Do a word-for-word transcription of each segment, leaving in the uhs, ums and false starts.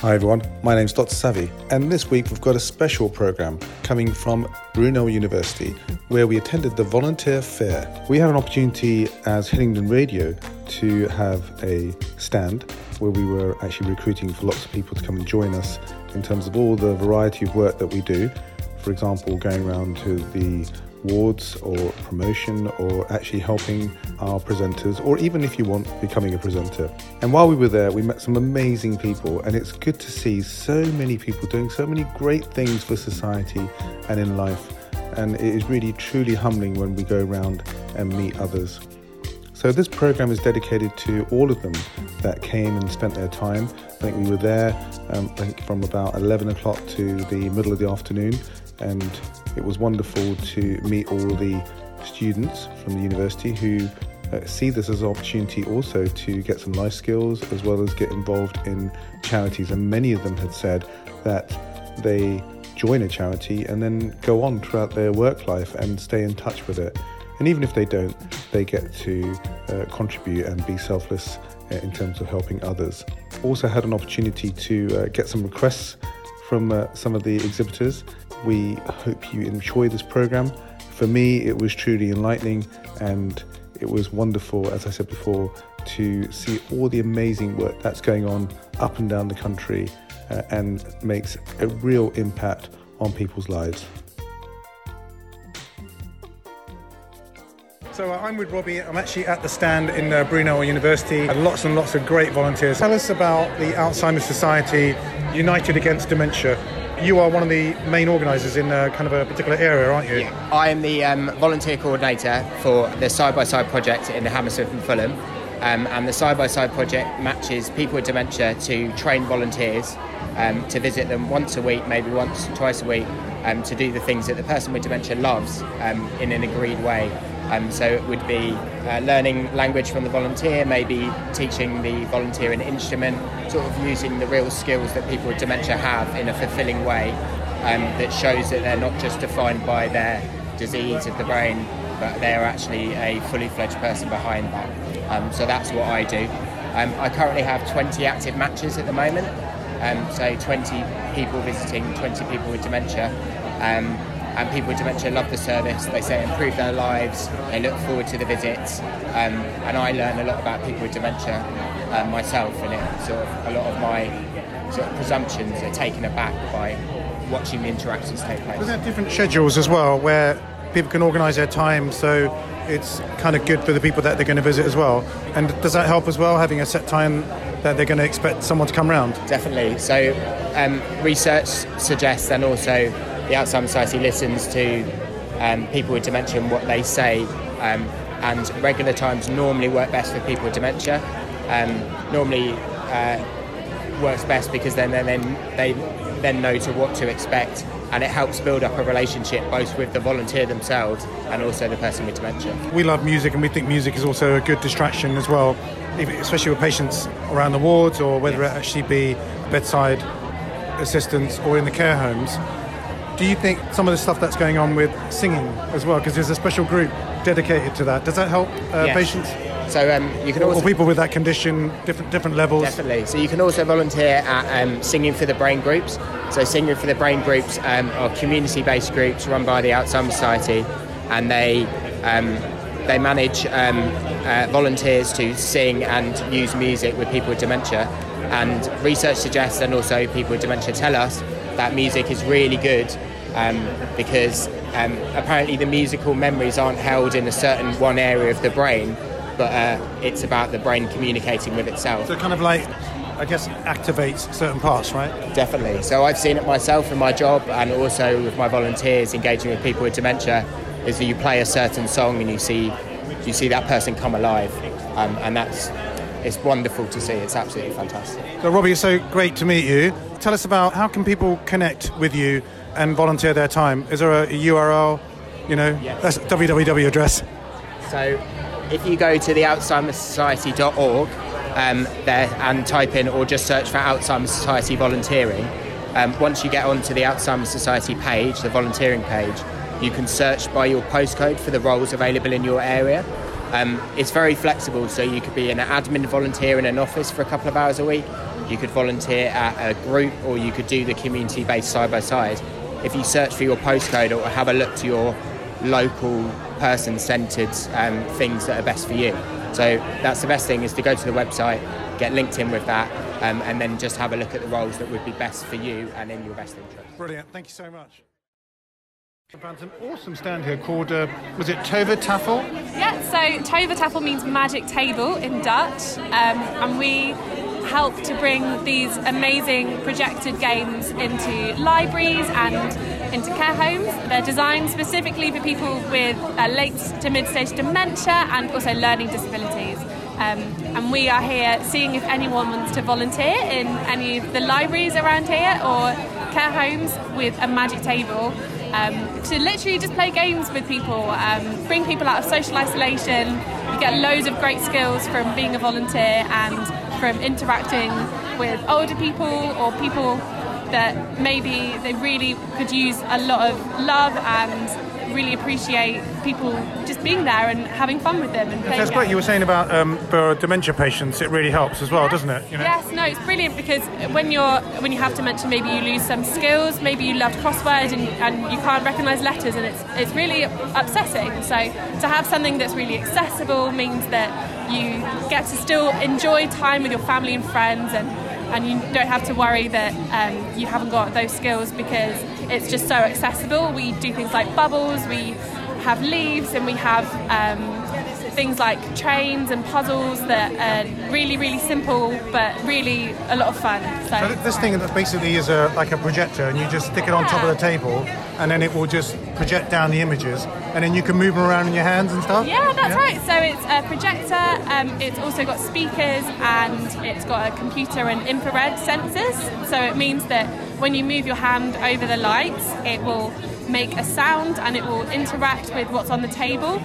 Hi everyone, my name's Doctor Savvy, and this week we've got a special programme coming from Brunel University where we attended the Volunteer Fair. We had an opportunity as Hillingdon Radio to have a stand where we were actually recruiting for lots of people to come and join us in terms of all the variety of work that we do. For example, going around to the wards or promotion or actually helping our presenters, or even if you want, becoming a presenter. And while we were there, we met some amazing people, and it's good to see so many people doing so many great things for society and in life. And it is really truly humbling when we go around and meet others. So this program is dedicated to all of them that came and spent their time. I think we were there um, I think from about eleven o'clock to the middle of the afternoon, and it was wonderful to meet all the students from the university who uh, see this as an opportunity also to get some life skills as well as get involved in charities. And many of them had said that they join a charity and then go on throughout their work life and stay in touch with it. And even if they don't, they get to uh, contribute and be selfless uh, in terms of helping others. Also had an opportunity to uh, get some requests from uh, some of the exhibitors. We hope you enjoy this program. For me, it was truly enlightening, and it was wonderful, as I said before, to see all the amazing work that's going on up and down the country uh, and makes a real impact on people's lives. So uh, I'm with Robbie. I'm actually at the stand in uh, Brunel University. And lots and lots of great volunteers. Tell us about the Alzheimer's Society United Against Dementia. You are one of the main organisers in uh, kind of a particular area, aren't you? Yeah. I am the um, volunteer coordinator for the Side by Side project in Hammersmith and Fulham. Um, and the Side by Side project matches people with dementia to train volunteers um, to visit them once a week, maybe once, twice a week, um, to do the things that the person with dementia loves um, in an agreed way. Um, so it would be uh, learning language from the volunteer, maybe teaching the volunteer an instrument, sort of using the real skills that people with dementia have in a fulfilling way um, that shows that they're not just defined by their disease of the brain, but they're actually a fully fledged person behind that. Um, so that's what I do. Um, I currently have twenty active matches at the moment, um, so twenty people visiting, twenty people with dementia. Um, And people with dementia love the service. They say it improved their lives. They look forward to the visits. Um, and I learn a lot about people with dementia um, myself, and it sort of a lot of my sort of presumptions are taken aback by watching the interactions take place. There's there different schedules as well where people can organise their time, so it's kind of good for the people that they're going to visit as well. And does that help as well, having a set time that they're going to expect someone to come round? Definitely. So um, research suggests, and also the Alzheimer's Society listens to um, people with dementia and what they say, um, and regular times normally work best for people with dementia. Um, normally uh, works best because then, then they then know to what to expect, and it helps build up a relationship both with the volunteer themselves and also the person with dementia. We love music, and we think music is also a good distraction as well, especially with patients around the wards, or whether yes. it actually be bedside assistants or in the care homes. Do you think some of the stuff that's going on with singing as well, because there's a special group dedicated to that, does that help uh, yes. patients? So um, you can also, or people with that condition, different different levels. Definitely. So you can also volunteer at um, Singing for the Brain groups. So Singing for the Brain groups um, are community-based groups run by the Alzheimer's Society, and they um, they manage um, uh, volunteers to sing and use music with people with dementia. And research suggests, and also people with dementia tell us, that music is really good um, because um, apparently the musical memories aren't held in a certain one area of the brain, but uh, it's about the brain communicating with itself. So it kind of like, I guess, activates certain parts, right? Definitely. So I've seen it myself in my job, and also with my volunteers engaging with people with dementia, is that you play a certain song and you see you see that person come alive, um, and that's it's wonderful to see. It's absolutely fantastic. So Robbie, it's so great to meet you. Tell us about how can people connect with you and volunteer their time? Is there a U R L, you know, yes. that's w w w address? So if you go to the alzheimer's society dot org um, there and type in, or just search for Alzheimer's Society volunteering, um, once you get onto the Alzheimer's Society page, the volunteering page, you can search by your postcode for the roles available in your area. Um, it's very flexible, so you could be an admin volunteer in an office for a couple of hours a week. You could volunteer at a group, or you could do the community-based side-by-side. If you search for your postcode or have a look to your local person-centred um, things that are best for you. So that's the best thing, is to go to the website, get linked in with that, um, and then just have a look at the roles that would be best for you and in your best interest. Brilliant, thank you so much. Found an awesome stand here called, uh, was it Tova Tafel? Yeah, so Tova Tafel means magic table in Dutch, um, and we help to bring these amazing projected games into libraries and into care homes. They're designed specifically for people with uh, late to mid-stage dementia and also learning disabilities. Um, and we are here seeing if anyone wants to volunteer in any of the libraries around here or care homes with a magic table. Um, to literally just play games with people, um, bring people out of social isolation. You get loads of great skills from being a volunteer and from interacting with older people or people that maybe they really could use a lot of love and really appreciate people just being there and having fun with them. And That's great. You were saying about um, for dementia patients, it really helps as well, yes. doesn't it? You know? Yes, no, it's brilliant because when you're when you have dementia, maybe you lose some skills. Maybe you loved crossword and, and you can't recognise letters, and it's it's really upsetting. So to have something that's really accessible means that you get to still enjoy time with your family and friends, and and you don't have to worry that um, you haven't got those skills because it's just so accessible. We do things like bubbles, we have leaves, and we have um, things like trains and puzzles that are really, really simple but really a lot of fun. So, so this thing that basically is a, like a projector, and you just stick it on yeah. top of the table, and then it will just project down the images, and then you can move them around in your hands and stuff? Yeah, that's yeah? right. So it's a projector, um, it's also got speakers, and it's got a computer and infrared sensors. So it means that when you move your hand over the lights, it will make a sound and it will interact with what's on the table.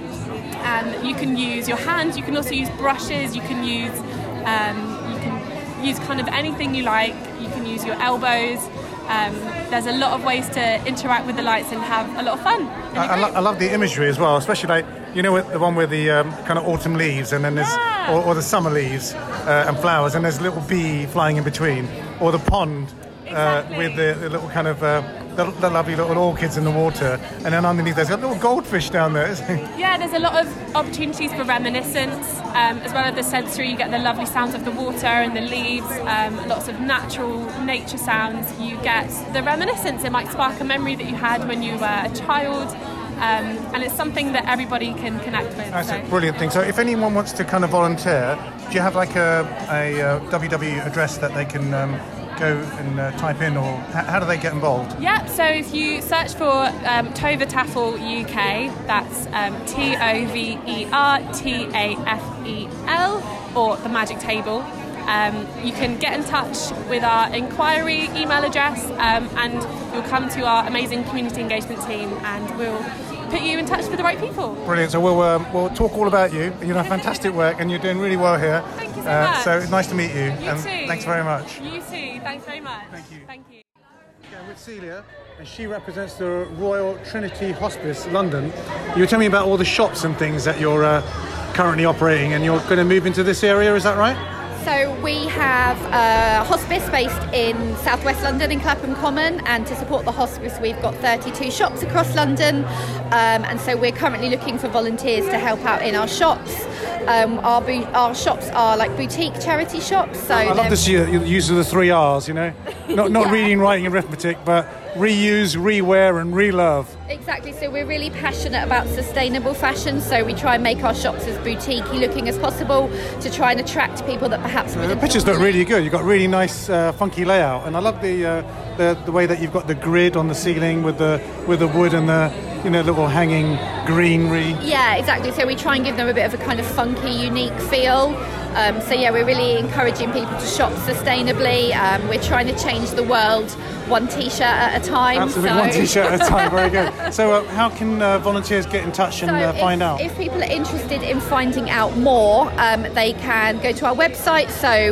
And you can use your hands, you can also use brushes, you can use um, you can use kind of anything you like, you can use your elbows. Um, there's a lot of ways to interact with the lights and have a lot of fun. I, I, lo- I love the imagery as well, especially like, you know, the one with the um, kind of autumn leaves, and then there's, yeah. or, or the summer leaves uh, and flowers, and there's a little bee flying in between, or the pond uh, exactly. with the, the little kind of uh, the, the lovely little orchids in the water, and then underneath there's a little goldfish down there, isn't it? Yeah, there's a lot of opportunities for reminiscence, um, as well as the sensory. You get the lovely sounds of the water and the leaves, um, lots of natural nature sounds. You get the reminiscence. It might spark a memory that you had when you were a child. Um, and it's something that everybody can connect with. That's so. a brilliant thing. So if anyone wants to kind of volunteer, do you have like a, a, a W W address that they can um, go and uh, type in, or h- how do they get involved? Yeah, so if you search for um, Tova Tafel U K, that's um, T O V E R T A F E L, or the Magic Table. Um, you can get in touch with our inquiry email address, um, and you'll come to our amazing community engagement team, and we'll put you in touch with the right people. Brilliant. So we'll um, we'll talk all about you. You know, fantastic work, and you're doing really well here. Thank you so uh, much. So it's nice to meet you. You and too. Thanks very much. You too. Thanks very much. Thank you. Thank you. Okay, I'm with Celia, and she represents the Royal Trinity Hospice, London. You were telling me about all the shops and things that you're uh, currently operating, and you're going to move into this area. Is that right? So we have a hospice based in southwest London in Clapham Common, and to support the hospice we've got thirty-two shops across London, um, and so we're currently looking for volunteers to help out in our shops. Um, our, bo- our shops are like boutique charity shops. So I love this use of the three R's, you know, not not yeah. reading, writing, arithmetic, but reuse, rewear, and relove. Exactly. So we're really passionate about sustainable fashion. So we try and make our shops as boutique-y looking as possible to try and attract people that perhaps. Uh, the pictures look really good. You've got really nice, uh, funky layout, and I love the, uh, the the way that you've got the grid on the ceiling with the with the wood and the you know little hanging greenery. Yeah, exactly. So we try and give them a bit of a kind of funky, unique feel. Um, so yeah, we're really encouraging people to shop sustainably. Um, we're trying to change the world one t-shirt at a time. Absolutely, so. one t-shirt at a time. Very good. So uh, how can uh, volunteers get in touch and so uh, find if, out? If people are interested in finding out more, um, they can go to our website, so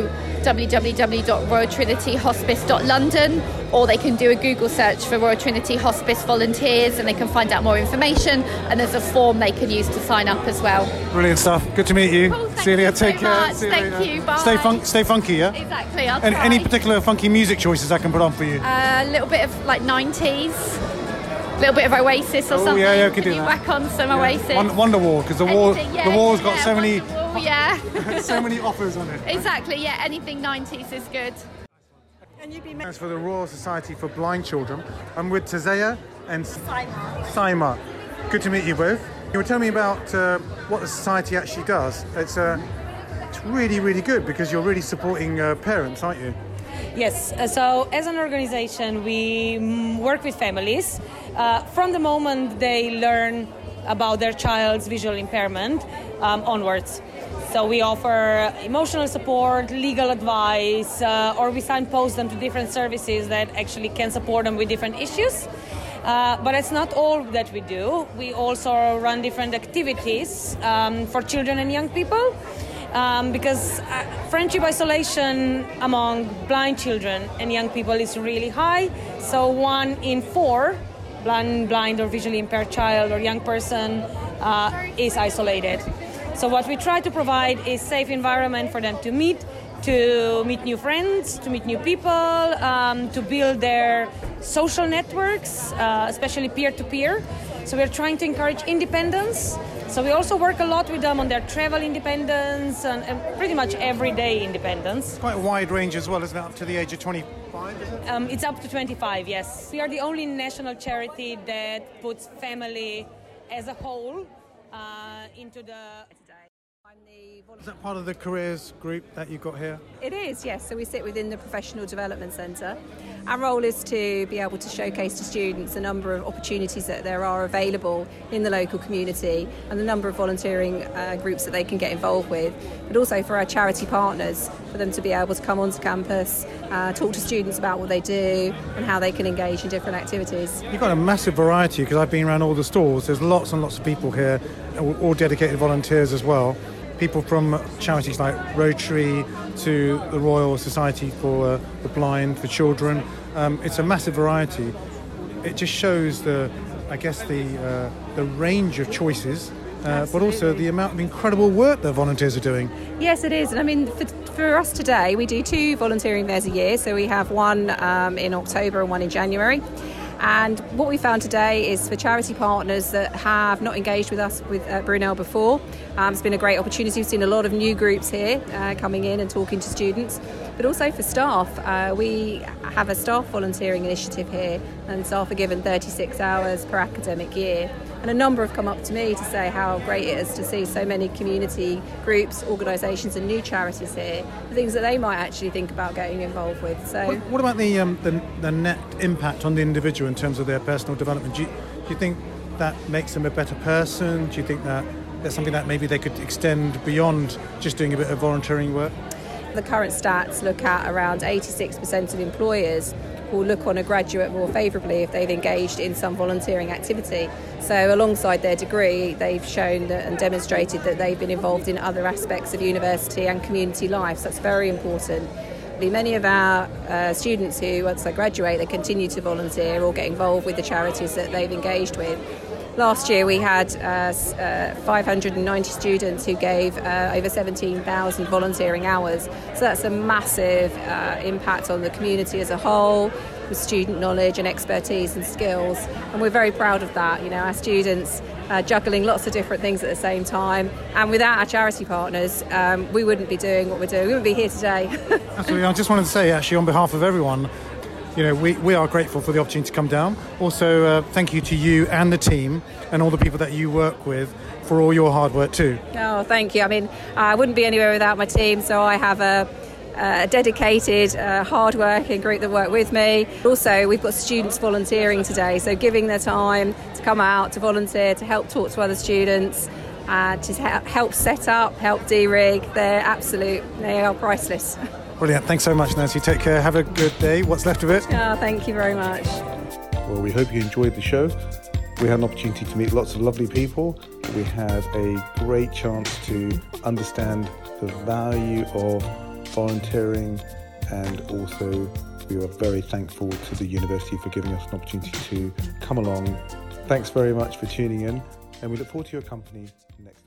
w w w dot royal trinity hospice dot london, or they can do a Google search for Royal Trinity Hospice volunteers and they can find out more information, and there's a form they can use to sign up as well. Brilliant stuff. Good to meet you. Cool, thank Celia, you so take care. much. See you Thank later. you, bye. Stay, fun- stay funky, yeah? Exactly, I'll And try. any particular funky music choices I can put on for you? A little bit of like nineties, a little bit of Oasis or Oh, something. yeah, yeah, we can Can do you that. whack on some Yeah. Oasis? Won- Wonderwall, because the wall, Anything, yeah, the wall's got yeah, so many, Wonderwall, yeah. so many offers on it. Exactly, yeah, anything nineties is good. Thanks for the Royal Society for Blind Children. I'm with Tazea and Saima. Saima. Good to meet you both. You were telling me about uh, what the society actually does. It's uh, it's really, really good because you're really supporting uh, parents, aren't you? Yes, uh, so as an organization, we mm, work with families uh, from the moment they learn about their child's visual impairment um, onwards. So we offer emotional support, legal advice, uh, or we signpost them to different services that actually can support them with different issues. Uh, but it's not all that we do. We also run different activities um, for children and young people. Um, because uh, friendship isolation among blind children and young people is really high. So one in four blind, blind or visually impaired child or young person uh, is isolated. So what we try to provide is safe environment for them to meet, to meet new friends, to meet new people, um, to build their social networks, uh, especially peer-to-peer. So we're trying to encourage independence. So we also work a lot with them on their travel independence and, and pretty much everyday independence. Quite a wide range as well, isn't it? Up to the age of twenty-five, is it? Um, it's up to twenty-five, yes. We are the only national charity that puts family as a whole uh, into the... Is that part of the careers group that you've got here? It is, yes. So we sit within the Professional Development Centre. Our role is to be able to showcase to students a number of opportunities that there are available in the local community and the number of volunteering uh, groups that they can get involved with, but also for our charity partners, for them to be able to come onto campus, uh, talk to students about what they do and how they can engage in different activities. You've got a massive variety because I've been around all the stalls. There's lots and lots of people here, all all dedicated volunteers as well. People from charities like Rotary to the Royal Society for uh, the Blind, for children. Um, it's a massive variety. It just shows the, I guess, the uh, the range of choices, uh, but also the amount of incredible work that volunteers are doing. Yes, it is. And I mean, for, for us today, we do two volunteering fairs a year. So we have one um, in October and one in January. And what we found today is for charity partners that have not engaged with us with uh, Brunel before. Um, it's been a great opportunity. We've seen a lot of new groups here uh, coming in and talking to students, but also for staff. Uh, we have a staff volunteering initiative here, and staff are given thirty-six hours per academic year. And a number have come up to me to say how great it is to see so many community groups, organisations and new charities here, the things that they might actually think about getting involved with. So, What, what about the, um, the the net impact on the individual in terms of their personal development? Do you, do you think that makes them a better person? Do you think that there's something that maybe they could extend beyond just doing a bit of volunteering work? the current stats look at around eighty-six percent of employers will look on a graduate more favourably if they've engaged in some volunteering activity. So alongside their degree, they've shown that and demonstrated that they've been involved in other aspects of university and community life. So that's very important. Many of our uh, students who, once they graduate, they continue to volunteer or get involved with the charities that they've engaged with. Last year we had uh, uh, five hundred ninety students who gave uh, over seventeen thousand volunteering hours. So that's a massive uh, impact on the community as a whole, with student knowledge and expertise and skills. And we're very proud of that. You know, our students uh, juggling lots of different things at the same time. And without our charity partners, um, we wouldn't be doing what we're doing. We wouldn't be here today. Absolutely. I just wanted to say, actually, on behalf of everyone, you know, we, we are grateful for the opportunity to come down. Also, uh, thank you to you and the team and all the people that you work with for all your hard work too. Oh, thank you. I mean, I wouldn't be anywhere without my team, so I have a, a dedicated, uh, hard-working group that work with me. Also, we've got students volunteering today, so giving their time to come out, to volunteer, to help talk to other students, uh, to help set up, help de-rig. They're absolute, they are priceless. Brilliant. Thanks so much, Nancy. Take care. Have a good day. What's left of it. Oh, thank you very much. Well, we hope you enjoyed the show. We had an opportunity to meet lots of lovely people. We had a great chance to understand the value of volunteering, and also we are very thankful to the university for giving us an opportunity to come along. Thanks very much for tuning in, and we look forward to your company next time.